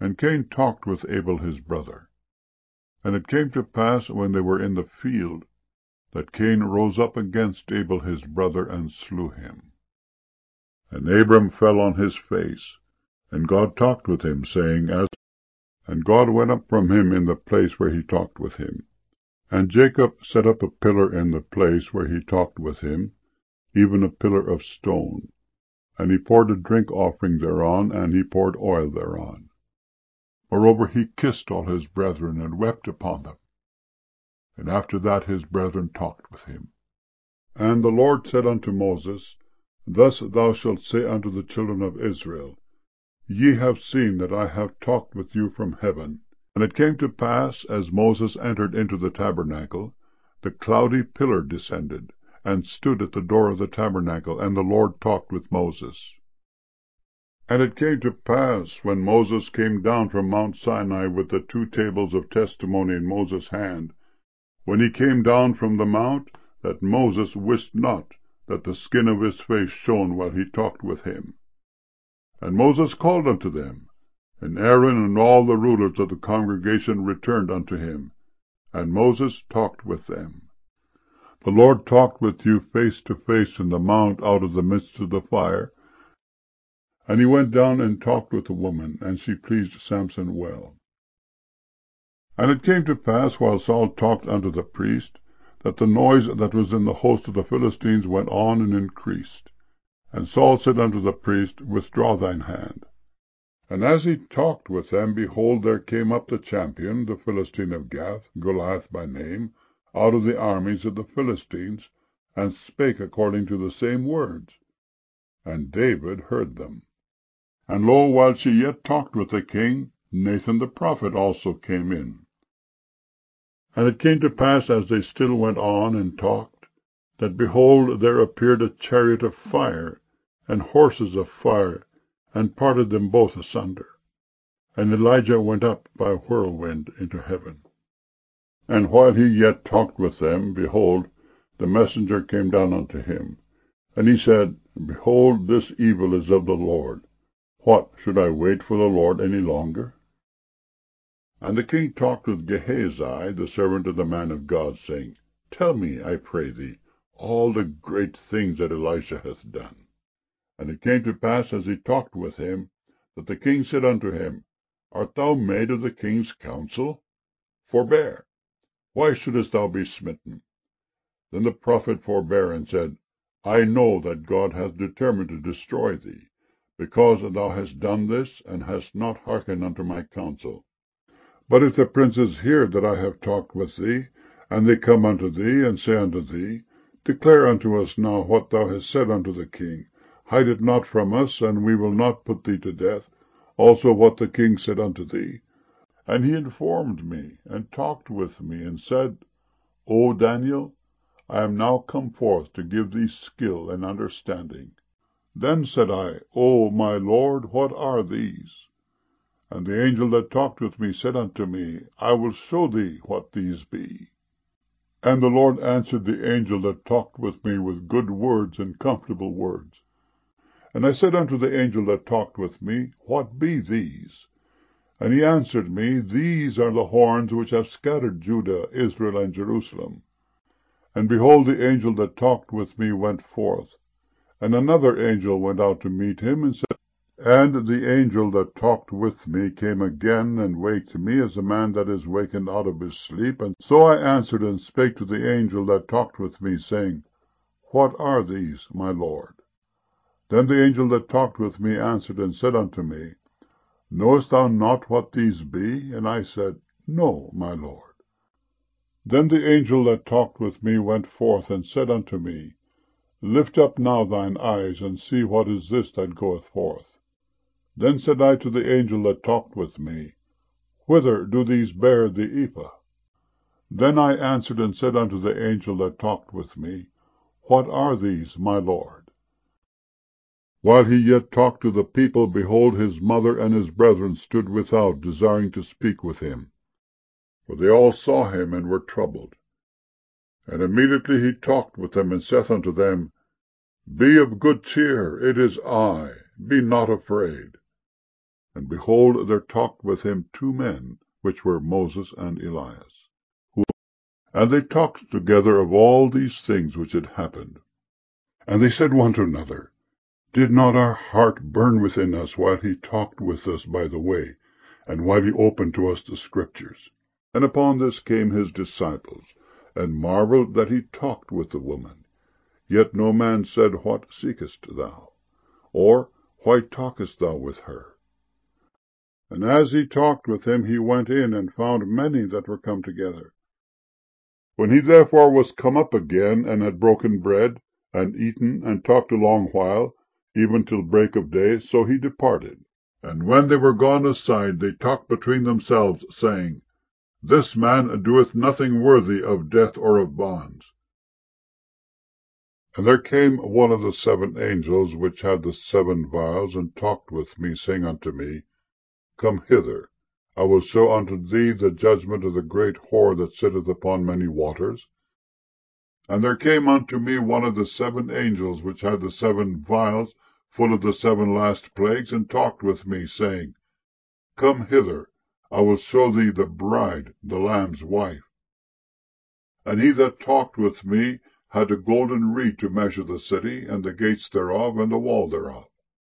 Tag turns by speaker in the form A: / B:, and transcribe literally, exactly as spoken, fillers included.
A: And Cain talked with Abel his brother. And it came to pass, when they were in the field, that Cain rose up against Abel his brother, and slew him. And Abram fell on his face, and God talked with him, saying, As And God went up from him in the place where he talked with him. And Jacob set up a pillar in the place where he talked with him, even a pillar of stone. And he poured a drink offering thereon, and he poured oil thereon. Moreover, he kissed all his brethren, and wept upon them. And after that his brethren talked with him. And the Lord said unto Moses, Thus thou shalt say unto the children of Israel, Ye have seen that I have talked with you from heaven. And it came to pass, as Moses entered into the tabernacle, the cloudy pillar descended, and stood at the door of the tabernacle, and the Lord talked with Moses. And it came to pass, when Moses came down from Mount Sinai with the two tables of testimony in Moses' hand, when he came down from the mount, that Moses wist not that the skin of his face shone while he talked with him. And Moses called unto them, and Aaron and all the rulers of the congregation returned unto him, and Moses talked with them. The Lord talked with you face to face in the mount out of the midst of the fire. And he went down and talked with the woman, and she pleased Samson well. And it came to pass, while Saul talked unto the priest, that the noise that was in the host of the Philistines went on and increased. And Saul said unto the priest, Withdraw thine hand. And as he talked with them, behold, there came up the champion, the Philistine of Gath, Goliath by name, out of the armies of the Philistines, and spake according to the same words. And David heard them. And lo, while she yet talked with the king, Nathan the prophet also came in. And it came to pass, as they still went on and talked, that, behold, there appeared a chariot of fire, and horses of fire, and parted them both asunder. And Elijah went up by a whirlwind into heaven. And while he yet talked with them, behold, the messenger came down unto him. And he said, Behold, this evil is of the Lord. What, should I wait for the Lord any longer? And the king talked with Gehazi, the servant of the man of God, saying, Tell me, I pray thee, all the great things that Elisha hath done. And it came to pass, as he talked with him, that the king said unto him, Art thou made of the king's counsel? Forbear. Why shouldest thou be smitten? Then the prophet forbare, and said, I know that God hath determined to destroy thee, because thou hast done this, and hast not hearkened unto my counsel. But if the princes hear that I have talked with thee, and they come unto thee, and say unto thee, Declare unto us now what thou hast said unto the king, hide it not from us, and we will not put thee to death, also what the king said unto thee. And he informed me, and talked with me, and said, O Daniel, I am now come forth to give thee skill and understanding. Then said I, O my Lord, what are these? And the angel that talked with me said unto me, I will show thee what these be. And the Lord answered the angel that talked with me with good words and comfortable words. And I said unto the angel that talked with me, What be these? And he answered me, These are the horns which have scattered Judah, Israel, and Jerusalem. And behold, the angel that talked with me went forth. And another angel went out to meet him, and said, And the angel that talked with me came again, and waked me as a man that is wakened out of his sleep. And so I answered and spake to the angel that talked with me, saying, What are these, my Lord? Then the angel that talked with me answered and said unto me, Knowest thou not what these be? And I said, No, my Lord. Then the angel that talked with me went forth, and said unto me, Lift up now thine eyes, and see what is this that goeth forth. Then said I to the angel that talked with me, Whither do these bear the ephah? Then I answered and said unto the angel that talked with me, What are these, my Lord? While he yet talked to the people, behold, his mother and his brethren stood without, desiring to speak with him. For they all saw him, and were troubled. And immediately he talked with them, and saith unto them, Be of good cheer, it is I, be not afraid. And behold, there talked with him two men, which were Moses and Elias. Who, and they talked together of all these things which had happened. And they said one to another, Did not our heart burn within us while he talked with us by the way, and while he opened to us the Scriptures? And upon this came his disciples, and marveled that he talked with the woman. Yet no man said, What seekest thou? Or, Why talkest thou with her? And as he talked with him, he went in, and found many that were come together. When he therefore was come up again, and had broken bread, and eaten, and talked a long while, even till break of day, so he departed. And when they were gone aside, they talked between themselves, saying, This man doeth nothing worthy of death or of bonds. And there came one of the seven angels, which had the seven vials, and talked with me, saying unto me, Come hither, I will show unto thee the judgment of the great whore that sitteth upon many waters. And there came unto me one of the seven angels, which had the seven vials, full of the seven last plagues, and talked with me, saying, Come hither, I will show thee the bride, the Lamb's wife. And he that talked with me had a golden reed to measure the city, and the gates thereof, and the wall thereof.